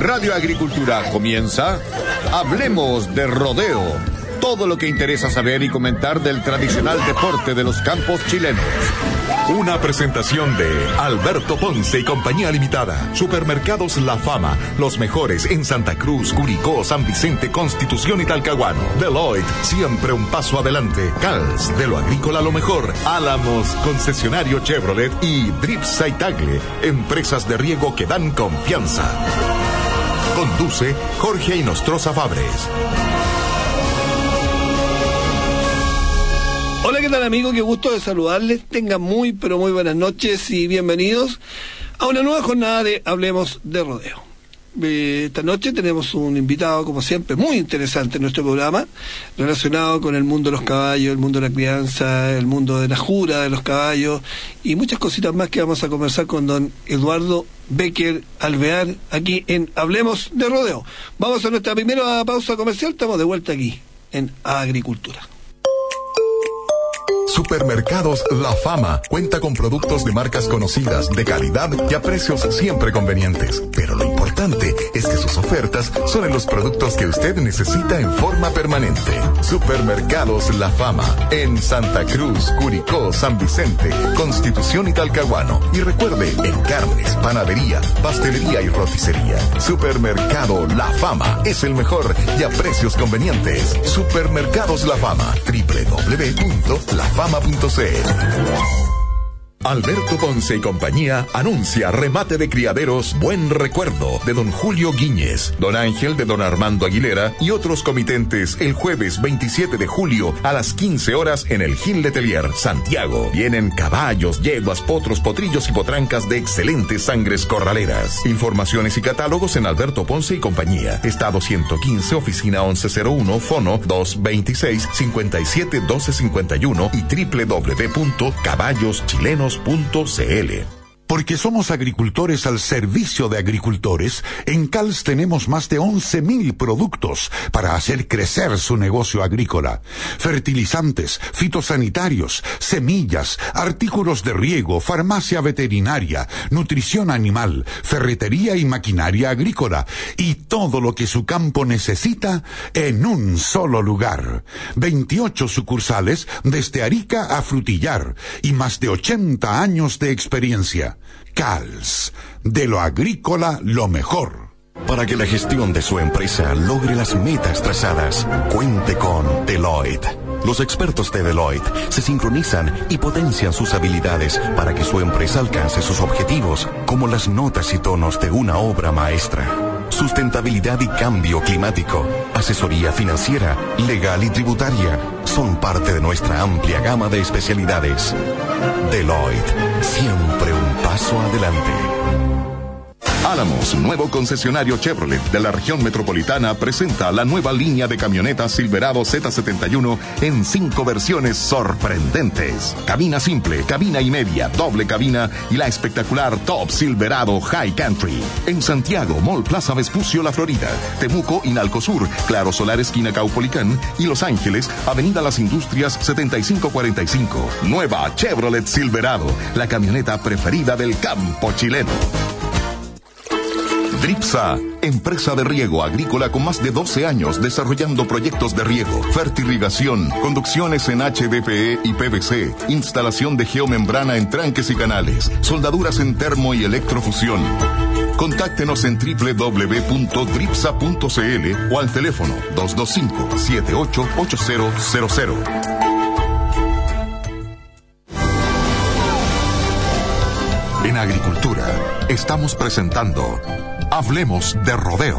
Radio Agricultura comienza Hablemos de Rodeo. Todo lo que interesa saber y comentar del tradicional deporte de los campos chilenos. Una presentación de Alberto Ponce y Compañía Limitada. Supermercados La Fama, los mejores en Santa Cruz, Curicó, San Vicente, Constitución y Talcahuano. Deloitte, siempre un paso adelante. Cals, de lo agrícola a lo mejor. Álamos, concesionario Chevrolet. Y Dripsa y Tagle, empresas de riego que dan confianza. Conduce Jorge Inostroza Fabres. Hola, ¿qué tal, amigos? Qué gusto de saludarles. Tengan muy, pero muy buenas noches y bienvenidos a una nueva jornada de Hablemos de Rodeo. Esta noche tenemos un invitado, como siempre, muy interesante en nuestro programa, relacionado con el mundo de los caballos, el mundo de la crianza, el mundo de la jura de los caballos y muchas cositas más que vamos a conversar con don Eduardo Becker Alvear, aquí en Hablemos de Rodeo. Vamos a nuestra primera pausa comercial, estamos de vuelta aquí en Agricultura. Supermercados La Fama cuenta con productos de marcas conocidas, de calidad y a precios siempre convenientes. Pero lo importante es que sus ofertas son en los productos que usted necesita en forma permanente. Supermercados La Fama en Santa Cruz, Curicó, San Vicente, Constitución y Talcahuano. Y recuerde, en carnes, panadería, pastelería y roticería. Supermercado La Fama es el mejor y a precios convenientes. Supermercados La Fama, www.lafama.cl. Alberto Ponce y Compañía anuncia remate de criaderos Buen Recuerdo de don Julio Guíñez, don Ángel de don Armando Aguilera y otros comitentes el jueves 27 de julio a las 15 horas en el Gil Letelier, Santiago. Vienen caballos, yeguas, potros, potrillos y potrancas de excelentes sangres corraleras. Informaciones y catálogos en Alberto Ponce y Compañía. Estado 115, oficina 1101, fono 226-571251 y www.caballoschileno.cl. Porque somos agricultores al servicio de agricultores, en CALS tenemos más de 11.000 productos para hacer crecer su negocio agrícola. Fertilizantes, fitosanitarios, semillas, artículos de riego, farmacia veterinaria, nutrición animal, ferretería y maquinaria agrícola, y todo lo que su campo necesita en un solo lugar. 28 sucursales desde Arica a Frutillar y más de 80 años de experiencia. CALS, de lo agrícola lo mejor. Para que la gestión de su empresa logre las metas trazadas, cuente con Deloitte. Los expertos de Deloitte se sincronizan y potencian sus habilidades para que su empresa alcance sus objetivos, como las notas y tonos de una obra maestra. Sustentabilidad y cambio climático, asesoría financiera, legal y tributaria son parte de nuestra amplia gama de especialidades. Deloitte, siempre un paso adelante. Álamos, nuevo concesionario Chevrolet de la región metropolitana, presenta la nueva línea de camionetas Silverado Z71 en 5 versiones sorprendentes. Cabina simple, cabina y media, doble cabina y la espectacular Top Silverado High Country. En Santiago, Mall Plaza Vespucio La Florida, Temuco, Inalco Sur, Claro Solar esquina Caupolicán y Los Ángeles, Avenida Las Industrias 7545. Nueva Chevrolet Silverado, la camioneta preferida del campo chileno. Dripsa, empresa de riego agrícola con más de 12 años desarrollando proyectos de riego, fertirrigación, conducciones en HDPE y PVC, instalación de geomembrana en tranques y canales, soldaduras en termo y electrofusión. Contáctenos en www.dripsa.cl o al teléfono 225-788000. En Agricultura estamos presentando Hablemos de Rodeo.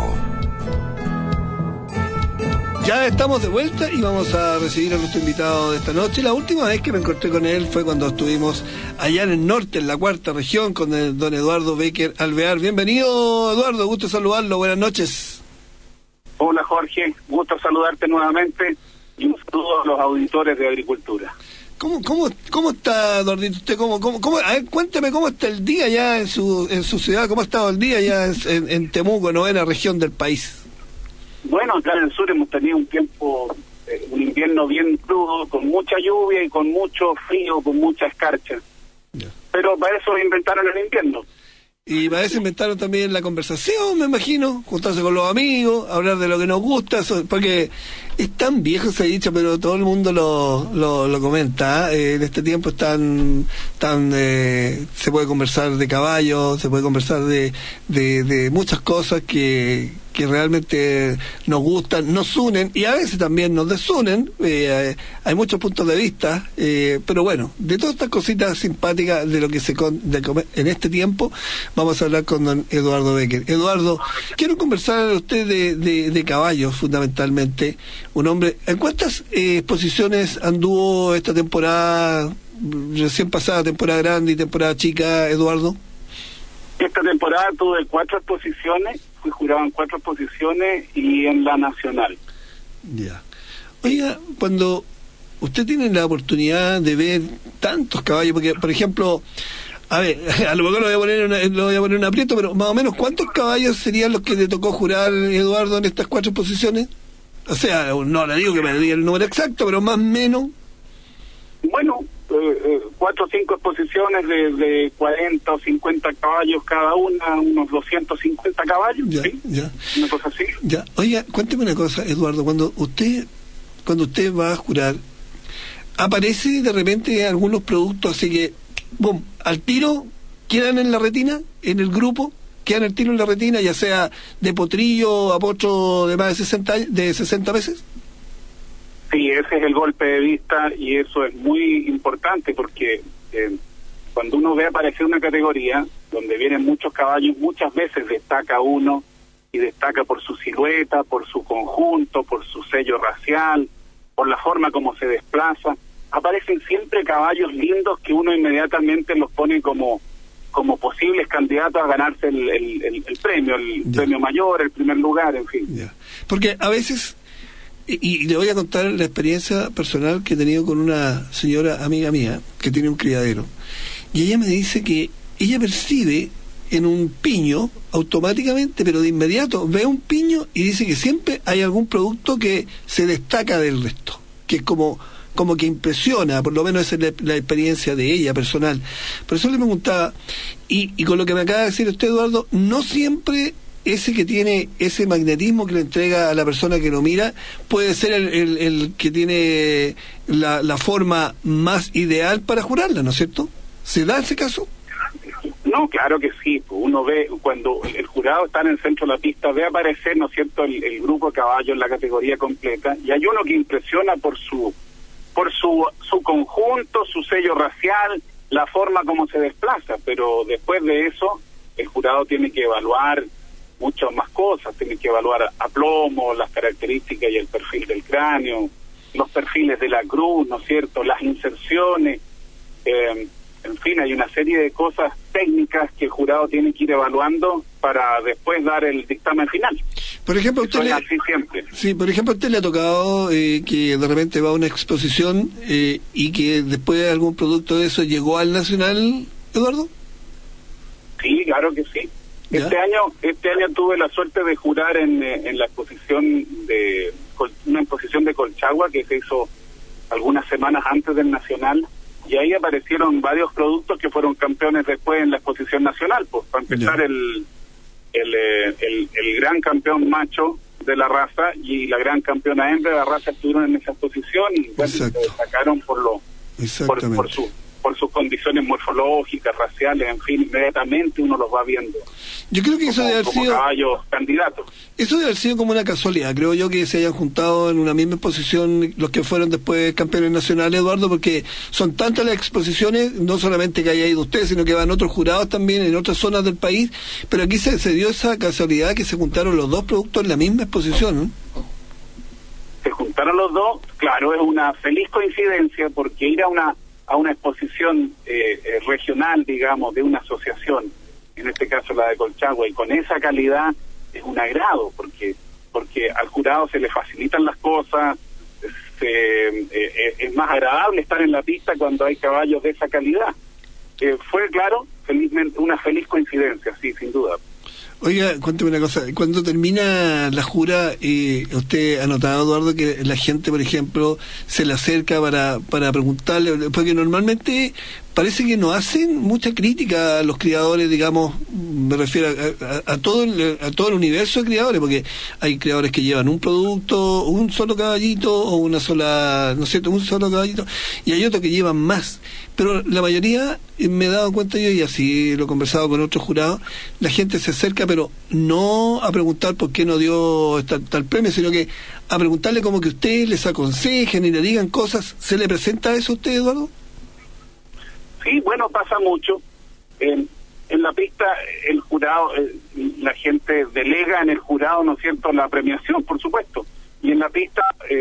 Ya estamos de vuelta y vamos a recibir a nuestro invitado de esta noche. La última vez que me encontré con él fue cuando estuvimos allá en el norte, en la cuarta región, con el don Eduardo Becker Alvear. Bienvenido, Eduardo, gusto saludarlo, buenas noches. Hola, Jorge, gusto saludarte nuevamente y un saludo a los auditores de Agricultura. ¿Cómo está, Eduardito? ¿Usted a ver, cuénteme cómo está el día ya en su ciudad, cómo ha estado el día ya en Temuco, novena región del país? Bueno, acá en el sur hemos tenido un invierno bien crudo, con mucha lluvia y con mucho frío, con mucha escarcha. Yeah. Pero para eso inventaron el invierno. Y para eso inventaron también la conversación, me imagino, juntarse con los amigos, hablar de lo que nos gusta, porque es tan viejo ese dicho, pero todo el mundo lo comenta. En este tiempo se puede conversar de caballos, se puede conversar de muchas cosas que realmente nos gustan, nos unen y a veces también nos desunen. Hay muchos puntos de vista, pero bueno, de todas estas cositas simpáticas de lo que en este tiempo, vamos a hablar con don Eduardo Becker. Eduardo, quiero conversar a usted de caballos, fundamentalmente. Un hombre, ¿en cuántas exposiciones anduvo esta temporada, recién pasada, temporada grande y temporada chica, Eduardo? Esta temporada tuve 4 exposiciones, fui jurado en 4 exposiciones y en la nacional. Ya. Oiga, cuando usted tiene la oportunidad de ver tantos caballos, porque, por ejemplo, a ver, a lo mejor lo voy a poner en un aprieto, pero más o menos, ¿cuántos caballos serían los que le tocó jurar, Eduardo, en estas 4 exposiciones? O sea, no le digo que me diga el número exacto, pero más o menos. Bueno, 4 o 5 exposiciones de 40 o 50 caballos cada una, unos 250 caballos, ya, ¿sí? Ya. Una cosa así. Ya. Oiga, cuénteme una cosa, Eduardo, cuando usted va a jurar, ¿aparece de repente algunos productos así que, boom, al tiro quedan en la retina, en el grupo? ¿Quedan al tiro en la retina, ya sea de potrillo a potro de más de 60 meses? Sí, ese es el golpe de vista y eso es muy importante porque cuando uno ve aparecer una categoría donde vienen muchos caballos, muchas veces destaca uno y destaca por su silueta, por su conjunto, por su sello racial, por la forma como se desplaza. Aparecen siempre caballos lindos que uno inmediatamente los pone como posibles candidatos a ganarse el premio, premio mayor, el primer lugar, en fin. Ya. Porque a veces, y le voy a contar la experiencia personal que he tenido con una señora amiga mía que tiene un criadero, y ella me dice que ella percibe en un piño automáticamente, pero de inmediato ve un piño y dice que siempre hay algún producto que se destaca del resto, que es como que impresiona, por lo menos esa es la experiencia de ella personal. Por eso le preguntaba, y con lo que me acaba de decir usted, Eduardo, no siempre ese que tiene ese magnetismo que le entrega a la persona que lo mira puede ser el que tiene la forma más ideal para jurarla, ¿no es cierto? ¿Se da ese caso? No, claro que sí. Uno ve, cuando el jurado está en el centro de la pista, ve aparecer, ¿no es cierto?, el grupo de caballos en la categoría completa, y hay uno que impresiona por su conjunto, su sello racial, la forma como se desplaza, pero después de eso el jurado tiene que evaluar muchas más cosas, tiene que evaluar aplomo, las características y el perfil del cráneo, los perfiles de la cruz, ¿no es cierto?, las inserciones, en fin, hay una serie de cosas técnicas que el jurado tiene que ir evaluando para después dar el dictamen final. Por ejemplo, así siempre. Sí, por ejemplo, a usted le ha tocado que de repente va a una exposición y que después algún producto de eso llegó al Nacional, Eduardo. Sí, claro que sí. ¿Ya? Este año tuve la suerte de jurar en la exposición una exposición de Colchagua que se hizo algunas semanas antes del Nacional, y ahí aparecieron varios productos que fueron campeones después en la exposición nacional. Pues para empezar, el gran campeón macho de la raza y la gran campeona hembra de la raza estuvieron en esa exposición y bueno, se destacaron por sus condiciones morfológicas, raciales, en fin, inmediatamente uno los va viendo. Yo creo que eso debe haber sido caballos candidatos. Eso debe haber sido como una casualidad, creo yo, que se hayan juntado en una misma exposición los que fueron después campeones nacionales, Eduardo, porque son tantas las exposiciones, no solamente que haya ido usted, sino que van otros jurados también en otras zonas del país, pero aquí se dio esa casualidad que se juntaron los dos productos en la misma exposición, ¿no? Se juntaron los dos, claro, es una feliz coincidencia, porque ir a una exposición regional, digamos, de una asociación, en este caso la de Colchagua, y con esa calidad es un agrado, porque al jurado se le facilitan las cosas, es más agradable estar en la pista cuando hay caballos de esa calidad. Fue, claro, felizmente una feliz coincidencia, sí, sin duda. Oiga, cuénteme una cosa, cuando termina la jura, usted ha notado, Eduardo, que la gente, por ejemplo, se le acerca para preguntarle, porque normalmente parece que no hacen mucha crítica a los criadores, digamos, me refiero a todo el universo de criadores, porque hay criadores que llevan un producto, un solo caballito, o una sola, ¿no es cierto?, un solo caballito, y hay otros que llevan más. Pero la mayoría, me he dado cuenta yo, y así lo he conversado con otros jurados, la gente se acerca, pero no a preguntar por qué no dio tal premio, sino que a preguntarle como que ustedes les aconsejen y le digan cosas. ¿Se le presenta eso a usted, Eduardo? Sí, bueno, pasa mucho. En la pista, el jurado, la gente delega en el jurado, ¿no es cierto?, la premiación, por supuesto. Y en la pista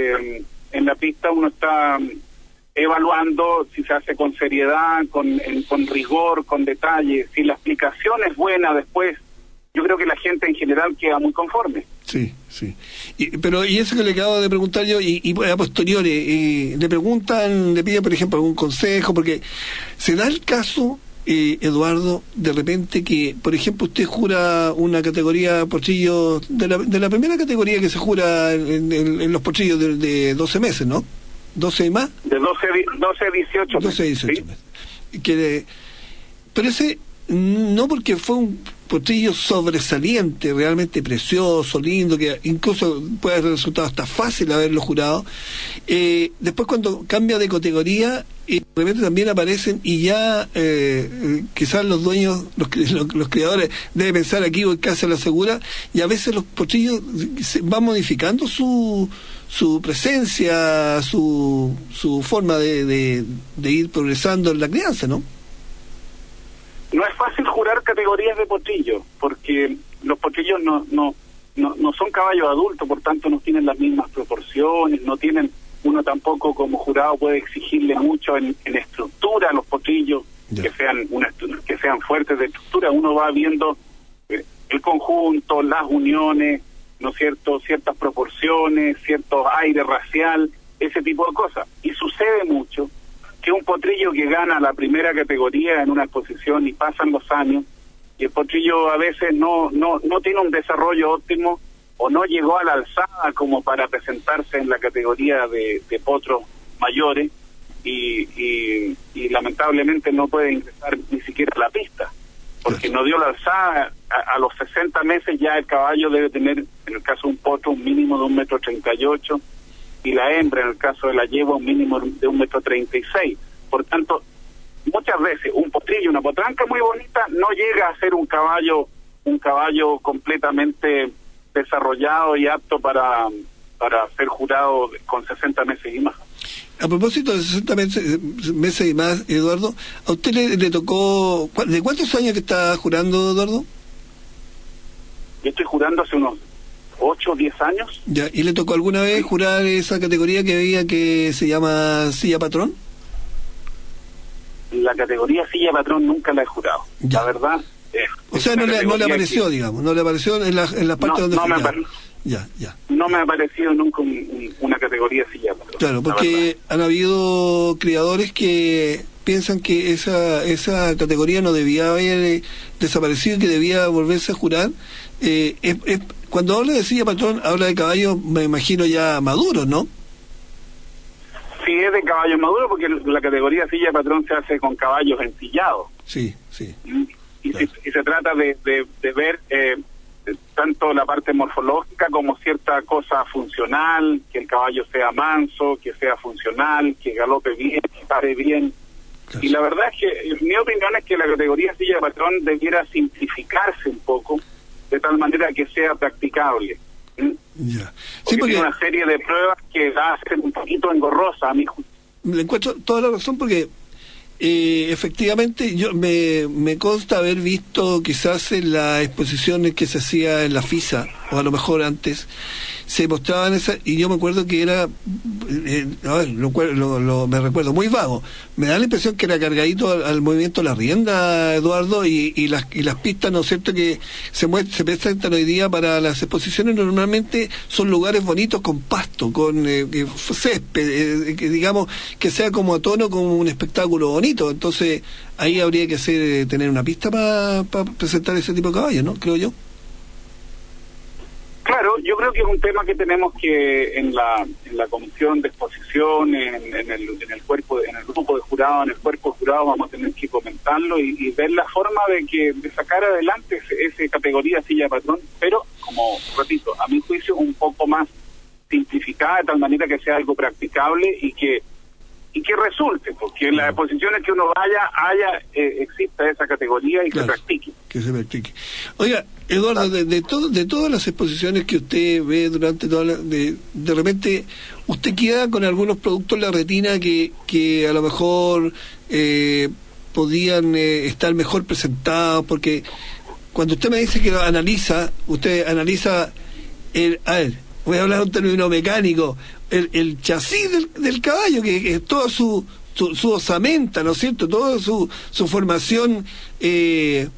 uno está evaluando si se hace con seriedad, con rigor, con detalle. Si la explicación es buena después, yo creo que la gente en general queda muy conforme. Sí, sí. Pero eso que le acabo de preguntar yo, y a posteriori, le preguntan, le piden, por ejemplo, algún consejo, porque se da el caso, Eduardo, de repente que, por ejemplo, usted jura una categoría potrillo, de la primera categoría que se jura en los potrillos de 12 meses, ¿no? 12 y más. De 12 a 18 meses. 12 a 18 meses. Pero ese, no porque fue un potrillo sobresaliente, realmente precioso, lindo, que incluso puede haber resultado hasta fácil haberlo jurado. Después, cuando cambia de categoría, de repente también aparecen, y ya quizás los dueños, los criadores, deben pensar aquí voy casi a la segura, y a veces los potrillos van modificando su presencia, su forma de ir progresando en la crianza, ¿no? No es fácil jurar categorías de potrillo, porque los potrillos no son caballos adultos, por tanto no tienen las mismas proporciones, uno tampoco como jurado puede exigirle mucho en estructura a los potrillos, que sean fuertes de estructura. Uno va viendo el conjunto, las uniones, ¿no es cierto?, ciertas proporciones, cierto aire racial, ese tipo de cosas. Y sucede mucho que un potrillo que gana la primera categoría en una exposición y pasan los años, y el potrillo a veces no tiene un desarrollo óptimo, o no llegó a la alzada como para presentarse en la categoría de potros mayores, y lamentablemente no puede ingresar ni siquiera a la pista, porque no dio la alzada. A los 60 meses ya el caballo debe tener, en el caso de un potro, un mínimo de 1,38 m, y la hembra, en el caso de la yegua, un mínimo de 1,36 m. Por tanto, muchas veces un potrillo, una potranca muy bonita, no llega a ser un caballo completamente desarrollado y apto para ser jurado con 60 meses y más. A propósito de 60 meses y más, Eduardo, ¿a usted le tocó, de cuántos años que está jurando, Eduardo? Yo estoy jurando hace unos 8 o 10 años. Ya, ¿y le tocó alguna vez jurar esa categoría que veía que se llama Silla Patrón? La categoría Silla Patrón nunca la he jurado. Ya. La verdad. O sea, no le apareció, digamos, no le apareció en la parte donde no fue. Me apareció. Ya. No me ha aparecido nunca una categoría Silla Patrón. Claro, porque han habido criadores que piensan que esa categoría no debía haber desaparecido y que debía volverse a jurar. Cuando habla de Silla Patrón, habla de caballos, me imagino, ya maduros, ¿no? Sí, es de caballos maduros, porque la categoría Silla Patrón se hace con caballos ensillados. Sí. Y se trata de ver tanto la parte morfológica como cierta cosa funcional, que el caballo sea manso, que sea funcional, que galope bien, que pare bien. Claro. Y la verdad es que mi opinión es que la categoría Silla Patrón debiera simplificarse un poco, de tal manera que sea practicable. Ya. Sí, porque tiene una serie de pruebas que va a ser un poquito engorrosa a mi juicio. Le encuentro toda la razón, porque efectivamente yo me consta haber visto quizás en las exposiciones que se hacía en la FISA, o a lo mejor antes, se mostraban esas, y yo me acuerdo que era, me recuerdo muy vago, me da la impresión que era cargadito al movimiento de la rienda, Eduardo, y las pistas, ¿no es cierto?, que se presentan hoy día para las exposiciones, normalmente son lugares bonitos con pasto, con césped, que digamos que sea como a tono, como un espectáculo bonito. Entonces ahí habría que tener una pista para presentar ese tipo de caballos, ¿no? Creo yo. Claro, yo creo que es un tema que tenemos que en la comisión de exposición, en el cuerpo, en el grupo de jurados, en el cuerpo de jurados vamos a tener que comentarlo y ver la forma de sacar adelante esa categoría silla patrón, pero como repito, a mi juicio un poco más simplificada de tal manera que sea algo practicable y que resulte, porque en las exposiciones que uno vaya, exista esa categoría y claro, que se practique. Oiga, Eduardo, de todas las exposiciones que usted ve durante de repente, usted queda con algunos productos en la retina que a lo mejor podían estar mejor presentados, porque cuando usted me dice que usted analiza voy a hablar un término mecánico, el chasis del caballo, que es toda su osamenta, ¿no es cierto? Toda su formación que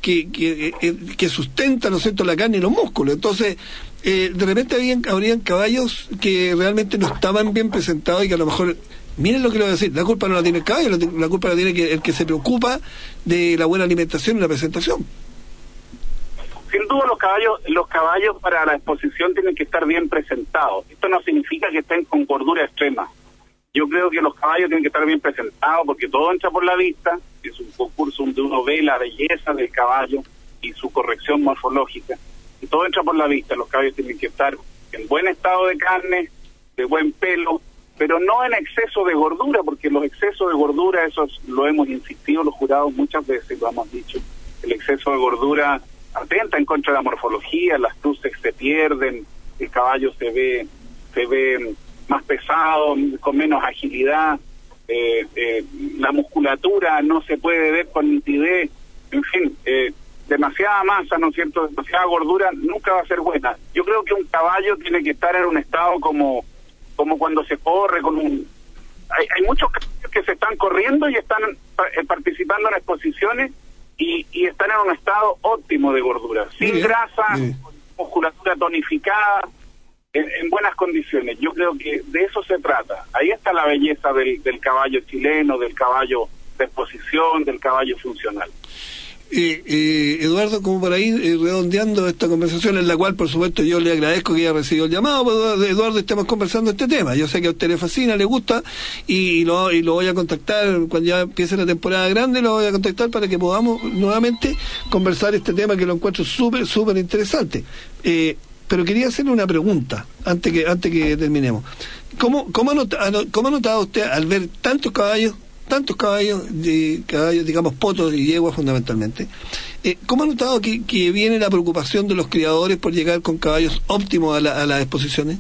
sustenta, ¿no es cierto?, la carne y los músculos. Entonces, de repente habrían caballos que realmente no estaban bien presentados y que a lo mejor, miren lo que le voy a decir, la culpa no la tiene el caballo, la culpa la tiene el que se preocupa de la buena alimentación y la presentación. Sin duda los caballos para la exposición tienen que estar bien presentados. Esto no significa que estén con gordura extrema. Yo creo que los caballos tienen que estar bien presentados porque todo entra por la vista. Es un concurso donde uno ve la belleza del caballo y su corrección morfológica. Y todo entra por la vista. Los caballos tienen que estar en buen estado de carne, de buen pelo, pero no en exceso de gordura, porque los excesos de gordura, eso lo hemos insistido los jurados muchas veces, lo hemos dicho. El exceso de gordura atenta en contra de la morfología, las cruces se pierden, el caballo se ve más pesado, con menos agilidad, la musculatura no se puede ver con nitidez, en fin, demasiada masa, ¿no es cierto?, demasiada gordura nunca va a ser buena. Yo creo que un caballo tiene que estar en un estado como cuando se corre, hay muchos caballos que se están corriendo y están participando en exposiciones y están en un estado óptimo de gordura, sin grasa, con musculatura tonificada, en buenas condiciones. Yo creo que de eso se trata. Ahí está la belleza del caballo chileno, del caballo de exposición, del caballo funcional. Eduardo, como para ir redondeando esta conversación, en la cual por supuesto yo le agradezco que haya recibido el llamado, Eduardo, estemos conversando este tema. Yo sé que a usted le fascina, le gusta y lo voy a contactar cuando ya empiece la temporada grande, lo voy a contactar para que podamos nuevamente conversar este tema que lo encuentro súper interesante. Pero quería hacerle una pregunta antes que terminemos. ¿Cómo ha notado usted al ver tantos caballos, digamos, potos y yeguas fundamentalmente, ¿cómo ha notado que viene la preocupación de los criadores por llegar con caballos óptimos a las exposiciones?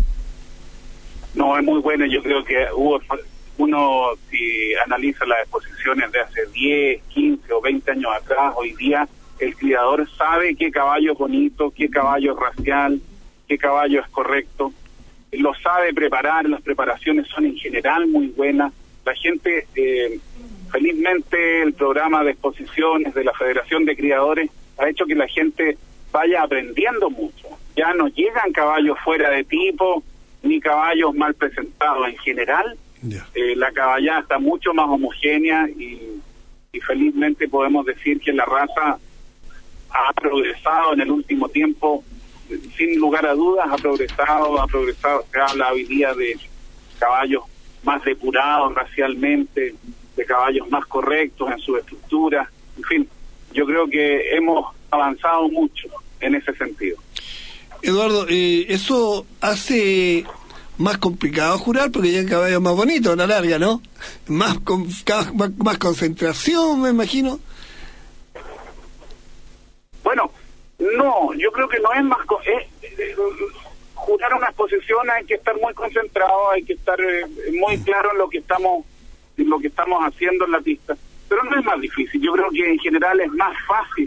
No, es muy bueno. Yo creo que uno, si analiza las exposiciones de hace 10, 15 o 20 años atrás, hoy día el criador sabe qué caballo es bonito, qué caballo es racial, qué caballo es correcto, lo sabe preparar, las preparaciones son en general muy buenas. La gente, felizmente el programa de exposiciones de la Federación de Criadores ha hecho que la gente vaya aprendiendo mucho. Ya no llegan caballos fuera de tipo, ni caballos mal presentados en general. La caballada está mucho más homogénea y felizmente podemos decir que la raza ha progresado en el último tiempo, sin lugar a dudas, ha progresado. Se habla hoy día de caballos más depurados racialmente, de caballos más correctos en su estructura. En fin, yo creo que hemos avanzado mucho en ese sentido. Eduardo, eso hace más complicado jurar porque ya el caballo es más bonito a la larga, ¿no? Más concentración, me imagino. Bueno, no, yo creo que no es más... jurar una exposición hay que estar muy concentrado, hay que estar muy claro en lo que estamos haciendo en la pista, pero no es más difícil. Yo creo que en general es más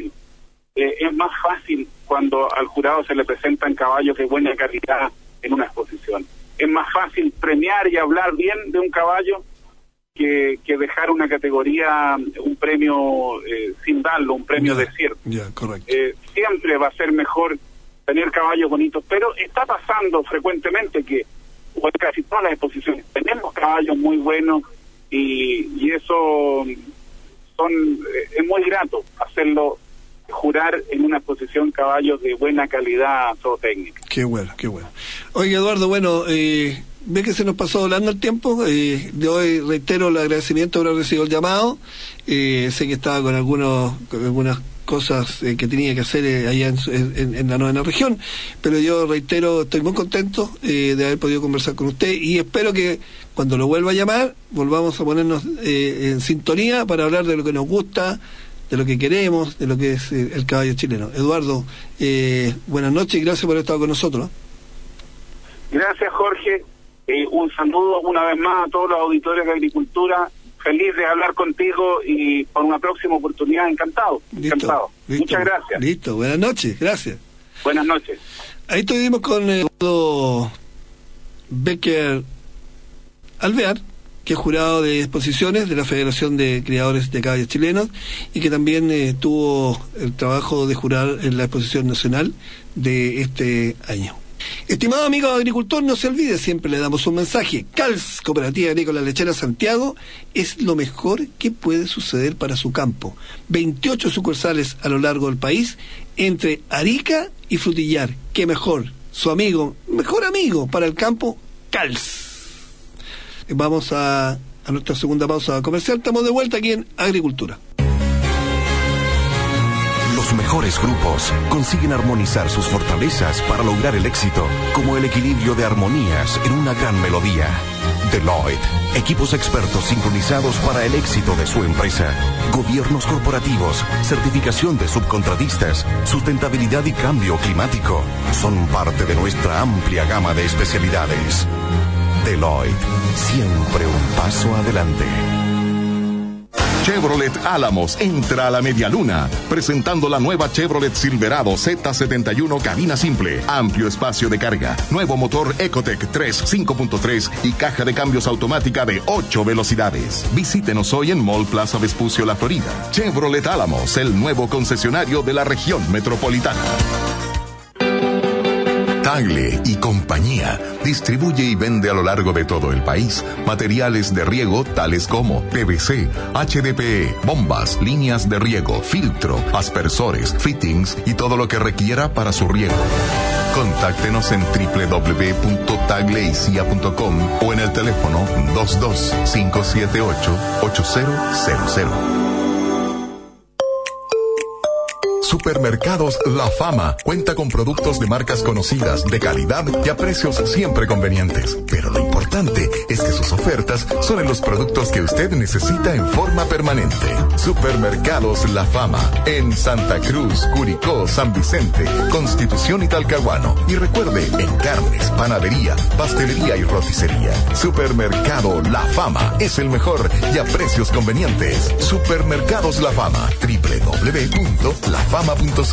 fácil cuando al jurado se le presentan caballos de buena calidad en una exposición. Es más fácil premiar y hablar bien de un caballo que dejar una categoría, un premio sin darlo, un premio desierto. Correcto. Siempre va a ser mejor tener caballos bonitos, pero está pasando frecuentemente que en casi todas las exposiciones tenemos caballos muy buenos y eso es muy grato hacerlo jurar en una exposición caballos de buena calidad zootécnica. Qué bueno, qué bueno. Oye, Eduardo, bueno, ve que se nos pasó volando el tiempo. De hoy reitero el agradecimiento por haber recibido el llamado. Sé que estaba con algunas cosas que tenía que hacer allá en la novena región, pero yo reitero, estoy muy contento de haber podido conversar con usted y espero que cuando lo vuelva a llamar volvamos a ponernos en sintonía para hablar de lo que nos gusta, de lo que queremos, de lo que es el caballo chileno. Eduardo, buenas noches y gracias por haber estado con nosotros. Gracias, Jorge. Un saludo una vez más a todos los auditores de Agricultura. Feliz de hablar contigo y por una próxima oportunidad, encantado. Listo. Muchas gracias. Listo, buenas noches, gracias. Buenas noches. Ahí estuvimos con Eduardo Becker Alvear, que es jurado de exposiciones de la Federación de Criadores de Caballos Chilenos y que también tuvo el trabajo de jurar en la exposición nacional de este año. Estimado amigo agricultor, no se olvide, siempre le damos un mensaje. CALS, Cooperativa Agrícola Lechera Santiago, es lo mejor que puede suceder para su campo. 28 sucursales a lo largo del país, entre Arica y Frutillar. ¿Qué mejor? Su amigo, mejor amigo para el campo, CALS. Vamos a nuestra segunda pausa comercial. Estamos de vuelta aquí en Agricultura. Los mejores grupos consiguen armonizar sus fortalezas para lograr el éxito, como el equilibrio de armonías en una gran melodía. Deloitte, equipos expertos sincronizados para el éxito de su empresa. Gobiernos corporativos, certificación de subcontratistas, sustentabilidad y cambio climático son parte de nuestra amplia gama de especialidades. Deloitte, siempre un paso adelante. Chevrolet Álamos entra a la medialuna, presentando la nueva Chevrolet Silverado Z71 cabina simple, amplio espacio de carga, nuevo motor Ecotec 3 5.3 y caja de cambios automática de 8 velocidades. Visítenos hoy en Mall Plaza Vespucio La Florida. Chevrolet Álamos, el nuevo concesionario de la región metropolitana. Tagle y compañía distribuye y vende a lo largo de todo el país materiales de riego tales como PVC, HDPE, bombas, líneas de riego, filtro, aspersores, fittings y todo lo que requiera para su riego. Contáctenos en www.tagleisia.com o en el teléfono 22-578-8000. Supermercados La Fama cuenta con productos de marcas conocidas, de calidad y a precios siempre convenientes. Pero lo importante es que sus ofertas son en los productos que usted necesita en forma permanente. Supermercados La Fama en Santa Cruz, Curicó, San Vicente, Constitución y Talcahuano. Y recuerde, en carnes, panadería, pastelería y roticería. Supermercado La Fama es el mejor y a precios convenientes. Supermercados La Fama, www.lafama.cl.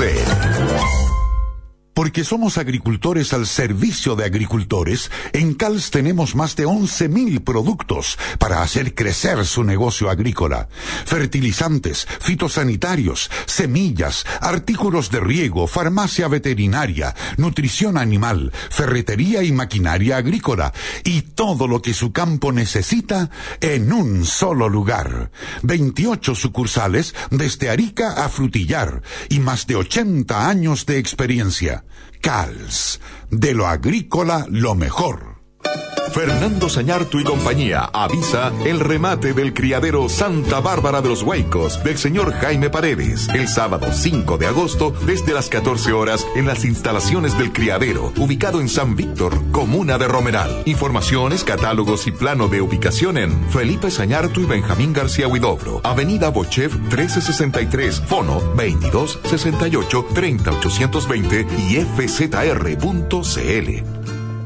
Porque somos agricultores al servicio de agricultores, en CALS tenemos más de 11.000 productos para hacer crecer su negocio agrícola. Fertilizantes, fitosanitarios, semillas, artículos de riego, farmacia veterinaria, nutrición animal, ferretería y maquinaria agrícola, y todo lo que su campo necesita en un solo lugar. 28 sucursales desde Arica a Frutillar y más de 80 años de experiencia. CALS, de lo agrícola lo mejor. Fernando Sañartu y compañía avisa el remate del criadero Santa Bárbara de los Huaicos del señor Jaime Paredes el sábado 5 de agosto desde las 14 horas en las instalaciones del criadero ubicado en San Víctor, comuna de Romeral. Informaciones, catálogos y plano de ubicación en Felipe Sañartu y Benjamín García Huidobro, Avenida Bochev 1363, fono 2268 30820 y fzr.cl.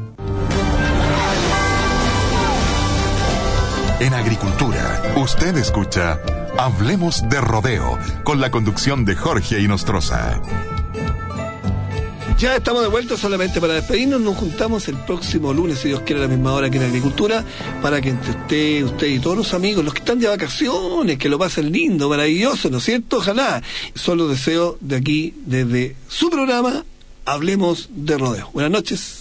En Agricultura, usted escucha Hablemos de Rodeo, con la conducción de Jorge Inostroza. Ya estamos de vuelta, solamente para despedirnos. Nos juntamos el próximo lunes, si Dios quiere, a la misma hora aquí en Agricultura, para que entre usted y todos los amigos, los que están de vacaciones, que lo pasen lindo, maravilloso, ¿no es cierto? Ojalá. Solo deseo de aquí, desde su programa, Hablemos de Rodeo. Buenas noches.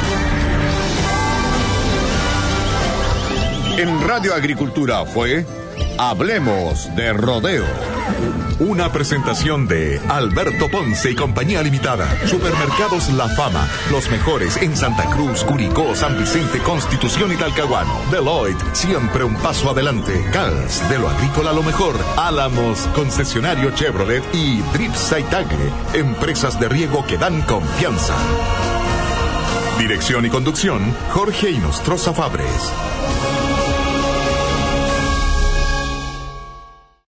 En Radio Agricultura fue Hablemos de rodeo. Una presentación de Alberto Ponce y Compañía Limitada. Supermercados La Fama. Los mejores en Santa Cruz, Curicó, San Vicente, Constitución y Talcahuano. Deloitte, siempre un paso adelante. Cals, de lo agrícola a lo mejor. Álamos, concesionario Chevrolet. Y Dripsa y Tagre, empresas de riego que dan confianza. Dirección y conducción, Jorge Inostroza Fabres.